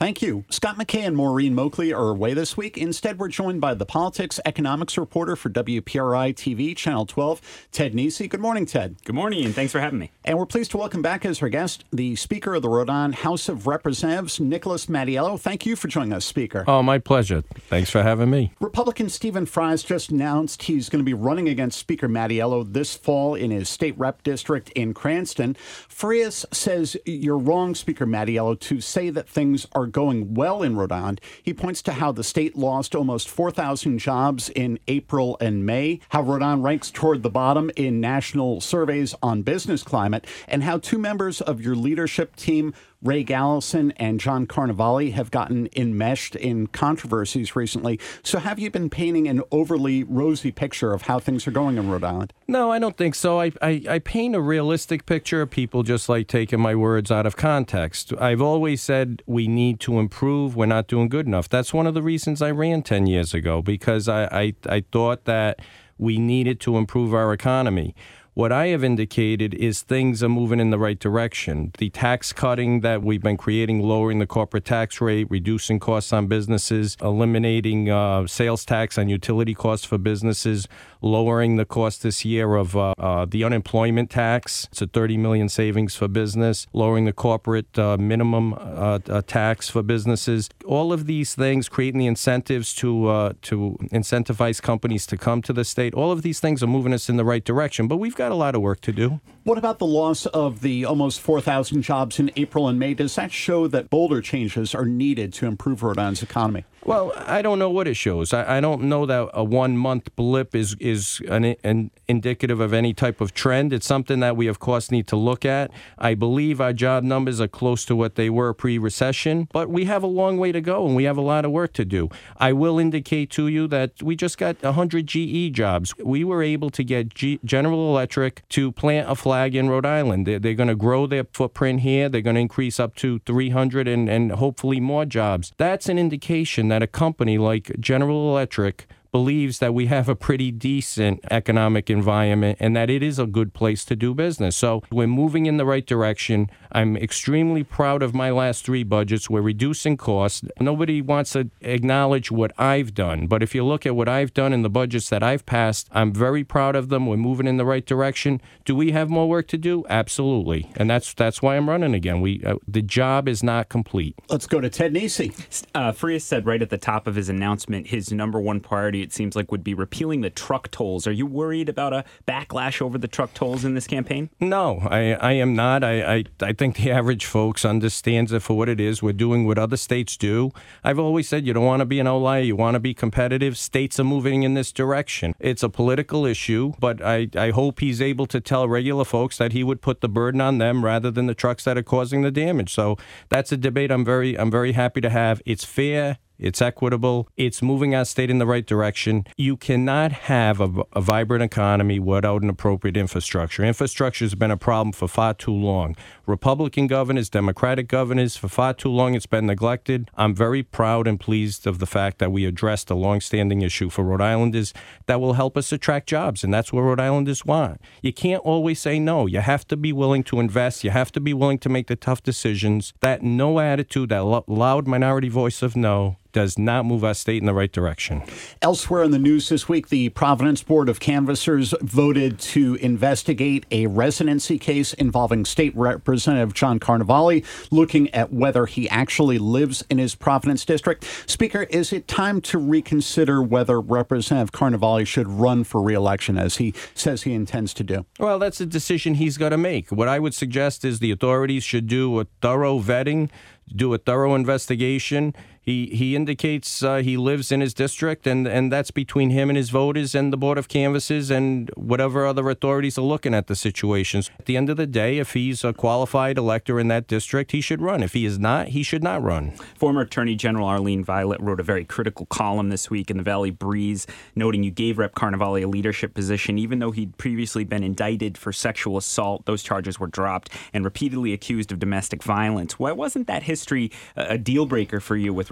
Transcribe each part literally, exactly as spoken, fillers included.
Thank you. Scott McKay and Maureen Moakley are away this week. Instead, we're joined by the politics economics reporter for W P R I T V, Channel twelve, Ted Nesi. Good morning, Ted. Good morning, and thanks for having me. And we're pleased to welcome back as our guest the Speaker of the Rhode Island House of Representatives, Nicholas Mattiello. Thank you for joining us, Speaker. Oh, my pleasure. Thanks for having me. Republican Stephen Fries just announced he's going to be running against Speaker Mattiello this fall in his state rep district in Cranston. Frias says you're wrong, Speaker Mattiello, to say that things are going well in Rhode Island. He points to how the state lost almost four thousand jobs in April and May, how Rhode Island ranks toward the bottom in national surveys on business climate, and how two members of your leadership team, Ray Gallison and John Carnevale, have gotten enmeshed in controversies recently. So have you been painting an overly rosy picture of how things are going in Rhode Island? No, I don't think so. I, I, I paint a realistic picture. People just like taking my words out of context. I've always said we need to improve. We're not doing good enough. That's one of the reasons I ran ten years ago, because I, I, I thought that we needed to improve our economy. What I have indicated is things are moving in the right direction. The tax cutting that we've been creating, lowering the corporate tax rate, reducing costs on businesses, eliminating uh, sales tax on utility costs for businesses, lowering the cost this year of uh, uh, the unemployment tax. It's a thirty million dollars savings for business, lowering the corporate uh, minimum uh, uh, tax for businesses. All of these things, creating the incentives to uh, to incentivize companies to come to the state. All of these things are moving us in the right direction, but we've got a lot of work to do. What about the loss of the almost four thousand jobs in April and May? Does that show that bolder changes are needed to improve Rhode Island's economy? Well, I don't know what it shows. I, I don't know that a one-month blip is is an, an indicative of any type of trend. It's something that we, of course, need to look at. I believe our job numbers are close to what they were pre-recession, but we have a long way to go, and we have a lot of work to do. I will indicate to you that we just got one hundred G E jobs. We were able to get G- General Electric to plant a flag in Rhode Island. They're, they're going to grow their footprint here. They're going to increase up to three hundred and, and hopefully more jobs. That's an indication that a company like General Electric believes that we have a pretty decent economic environment and that it is a good place to do business. So we're moving in the right direction. I'm extremely proud of my last three budgets. We're reducing costs. Nobody wants to acknowledge what I've done, but if you look at what I've done in the budgets that I've passed, I'm very proud of them. We're moving in the right direction. Do we have more work to do? Absolutely. And that's that's why I'm running again. We uh, the job is not complete. Let's go to Ted Nesi. Uh, Frias said right at the top of his announcement, his number one priority, it seems like, would be repealing the truck tolls. Are you worried about a backlash over the truck tolls in this campaign? No, I, I am not. I, I, I think the average folks understands it for what it is. We're doing what other states do. I've always said you don't want to be an outlier. You want to be competitive. States are moving in this direction. It's a political issue, but I, I hope he's able to tell regular folks that he would put the burden on them rather than the trucks that are causing the damage. So that's a debate I'm very, I'm very happy to have. It's fair. It's equitable. It's moving our state in the right direction. You cannot have a, a vibrant economy without an appropriate infrastructure. Infrastructure has been a problem for far too long. Republican governors, Democratic governors, for far too long it's been neglected. I'm very proud and pleased of the fact that we addressed a longstanding issue for Rhode Islanders that will help us attract jobs, and that's what Rhode Islanders want. You can't always say no. You have to be willing to invest. You have to be willing to make the tough decisions. That no attitude, that loud minority voice of no, does not move our state in the right direction. Elsewhere in the news this week, the Providence Board of Canvassers voted to investigate a residency case involving State Representative John Carnevale, looking at whether he actually lives in his Providence district. Speaker, is it time to reconsider whether Representative Carnevale should run for re-election, as he says he intends to do? Well, that's a decision he's got to make. What I would suggest is the authorities should do a thorough vetting, do a thorough investigation. He he indicates uh, he lives in his district, and, and that's between him and his voters and the Board of Canvassers and whatever other authorities are looking at the situations. At the end of the day, if he's a qualified elector in that district, he should run. If he is not, he should not run. Former Attorney General Arlene Violet wrote a very critical column this week in the Valley Breeze, noting you gave Rep Carnevale a leadership position, even though he'd previously been indicted for sexual assault. Those charges were dropped, and repeatedly accused of domestic violence. Why wasn't that history a deal breaker for you with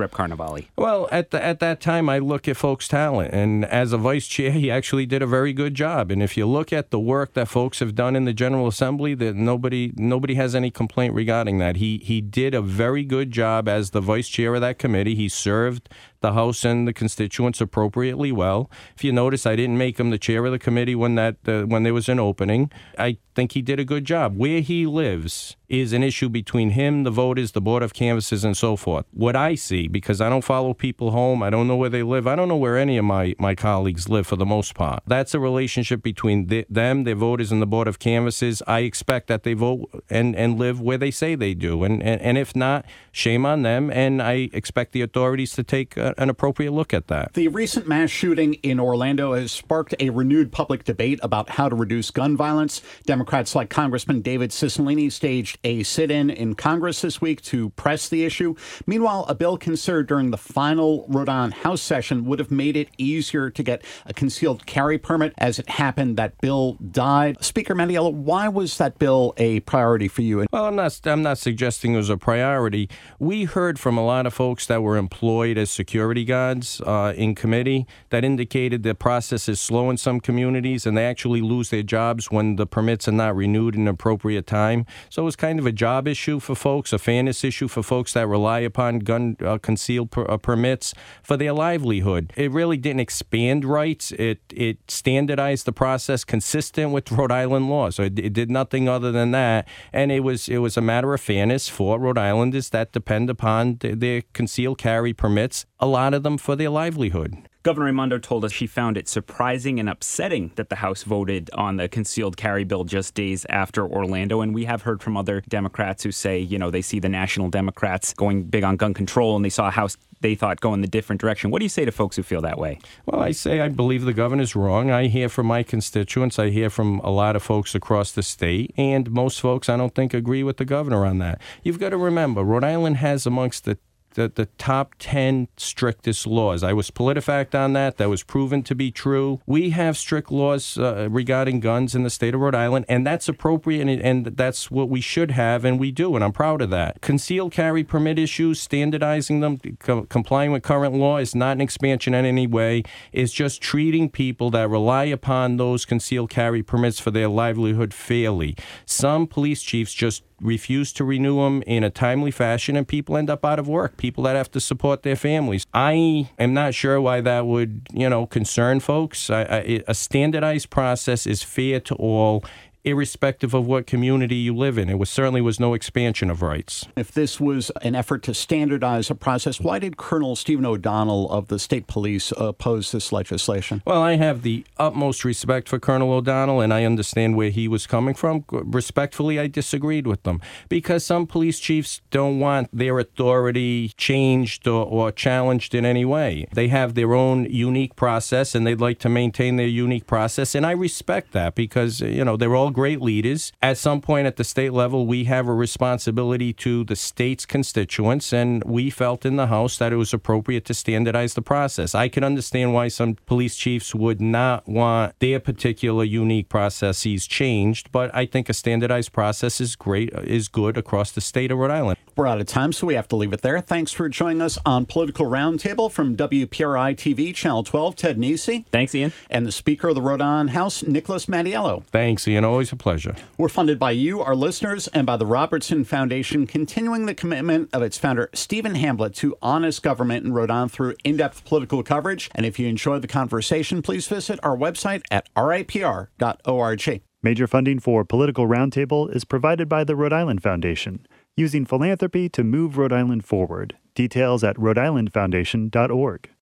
Representative Carnevale? Well, at the, at that time, I look at folks' talent, and as a vice chair, he actually did a very good job. And if you look at the work that folks have done in the General Assembly, that nobody nobody has any complaint regarding that. He he did a very good job as the vice chair of that committee. He served the House and the constituents appropriately well. If you notice, I didn't make him the chair of the committee when that uh, when there was an opening. I think he did a good job. Where he lives is an issue between him, the voters, the Board of Canvassers, and so forth. What I see, because I don't follow people home, I don't know where they live, I don't know where any of my, my colleagues live for the most part. That's a relationship between the, them, their voters, and the Board of Canvassers. I expect that they vote and, and live where they say they do. And, and, and if not, shame on them, and I expect the authorities to take a, an appropriate look at that. The recent mass shooting in Orlando has sparked a renewed public debate about how to reduce gun violence. Democrats like Congressman David Cicilline staged a sit-in in Congress this week to press the issue. Meanwhile, a bill considered during the final Rhode Island House session would have made it easier to get a concealed carry permit. As it happened, that bill died. Speaker Mattiello, why was that bill a priority for you? Well, I'm not, I'm not suggesting it was a priority. We heard from a lot of folks that were employed as security guards uh, in committee that indicated the process is slow in some communities, and they actually lose their jobs when the permits are not renewed in an appropriate time. So it was kind of a job issue for folks, a fairness issue for folks that rely upon gun uh, concealed per, uh, permits for their livelihood. It really didn't expand rights. It it standardized the process consistent with Rhode Island law. So it, it did nothing other than that. And it was it was a matter of fairness for Rhode Islanders that depend upon th- their concealed carry permits, a lot of them for their livelihood. Governor Raimondo told us she found it surprising and upsetting that the House voted on the concealed carry bill just days after Orlando. And we have heard from other Democrats who say, you know, they see the National Democrats going big on gun control, and they saw a House they thought go in the different direction. What do you say to folks who feel that way? Well, I say I believe the governor's wrong. I hear from my constituents. I hear from a lot of folks across the state. And most folks, I don't think, agree with the governor on that. You've got to remember, Rhode Island has amongst the The, the top ten strictest laws. I was PolitiFact on that. That was proven to be true. We have strict laws uh, regarding guns in the state of Rhode Island, and that's appropriate, and, and that's what we should have, and we do, and I'm proud of that. Concealed carry permit issues, standardizing them, co- complying with current law is not an expansion in any way. It's just treating people that rely upon those concealed carry permits for their livelihood fairly. Some police chiefs just refuse to renew them in a timely fashion, and people end up out of work, people that have to support their families. I am not sure why that would, you know, concern folks. I, I, a standardized process is fair to all, irrespective of what community you live in. It was certainly was no expansion of rights. If this was an effort to standardize a process, why did Colonel Stephen O'Donnell of the state police oppose this legislation? Well, I have the utmost respect for Colonel O'Donnell, and I understand where he was coming from. Respectfully, I disagreed with them because some police chiefs don't want their authority changed or, or challenged in any way. They have their own unique process, and they'd like to maintain their unique process, and I respect that because, you know, they're all great leaders. At some point at the state level, we have a responsibility to the state's constituents, and we felt in the House that it was appropriate to standardize the process. I can understand why some police chiefs would not want their particular unique processes changed, but I think a standardized process is great, is good across the state of Rhode Island. We're out of time, so we have to leave it there. Thanks for joining us on Political Roundtable from W P R I T V, Channel twelve, Ted Nesi. Thanks, Ian. And the Speaker of the Rhode Island House, Nicholas Mattiello. Thanks, Ian. Always a pleasure. We're funded by you, our listeners, and by the Robertson Foundation, continuing the commitment of its founder, Stephen Hamblett, to honest government in Rhode Island through in-depth political coverage. And if you enjoyed the conversation, please visit our website at r i p r dot org. Major funding for Political Roundtable is provided by the Rhode Island Foundation, using philanthropy to move Rhode Island forward. Details at rhode island foundation dot org.